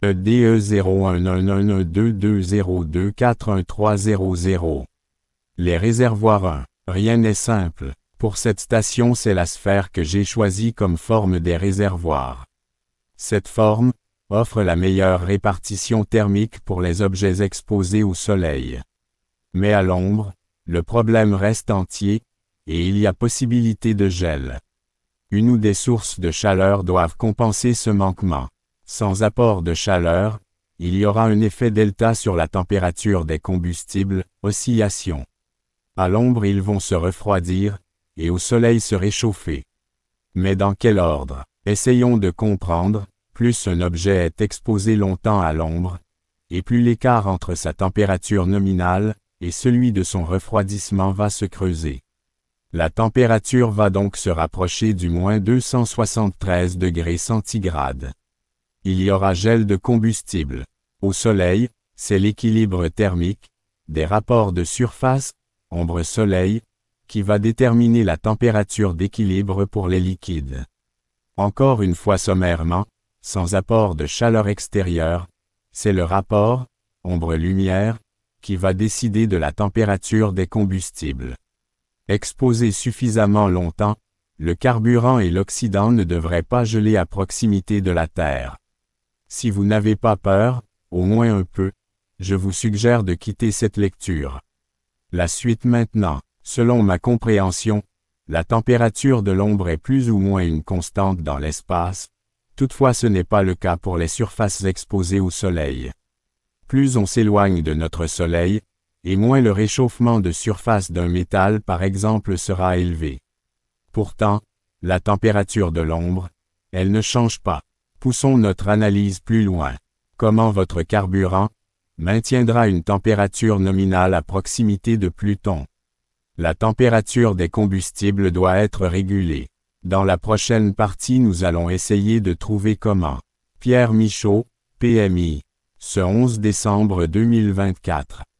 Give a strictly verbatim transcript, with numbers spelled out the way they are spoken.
E D E zéro un un un un deux deux zéro deux quatre un trois zéro zéro. Les réservoirs un. Rien n'est simple. Pour cette station, c'est la sphère que j'ai choisie comme forme des réservoirs. Cette forme offre la meilleure répartition thermique pour les objets exposés au soleil. Mais à l'ombre, le problème reste entier, et il y a possibilité de gel. Une ou des sources de chaleur doivent compenser ce manquement. Sans apport de chaleur, il y aura un effet delta sur la température des combustibles, oscillation. À l'ombre ils vont se refroidir, et au soleil se réchauffer. Mais dans quel ordre? Essayons de comprendre. Plus un objet est exposé longtemps à l'ombre, et plus l'écart entre sa température nominale et celui de son refroidissement va se creuser. La température va donc se rapprocher du moins deux cent soixante-treize degrés centigrades. Il y aura gel de combustible. Au soleil, c'est l'équilibre thermique, des rapports de surface, ombre-soleil, qui va déterminer la température d'équilibre pour les liquides. Encore une fois sommairement, sans apport de chaleur extérieure, c'est le rapport, ombre-lumière, qui va décider de la température des combustibles. Exposé suffisamment longtemps, le carburant et l'oxydant ne devraient pas geler à proximité de la Terre. Si vous n'avez pas peur, au moins un peu, je vous suggère de quitter cette lecture. La suite maintenant. Selon ma compréhension, la température de l'ombre est plus ou moins une constante dans l'espace, toutefois ce n'est pas le cas pour les surfaces exposées au soleil. Plus on s'éloigne de notre soleil, et moins le réchauffement de surface d'un métal par exemple sera élevé. Pourtant, la température de l'ombre, elle ne change pas. Poussons notre analyse plus loin. Comment votre carburant maintiendra une température nominale à proximité de Pluton? La température des combustibles doit être régulée. Dans la prochaine partie, nous allons essayer de trouver comment. Pierre Michaud, P M I. Ce onze décembre deux mille vingt-quatre.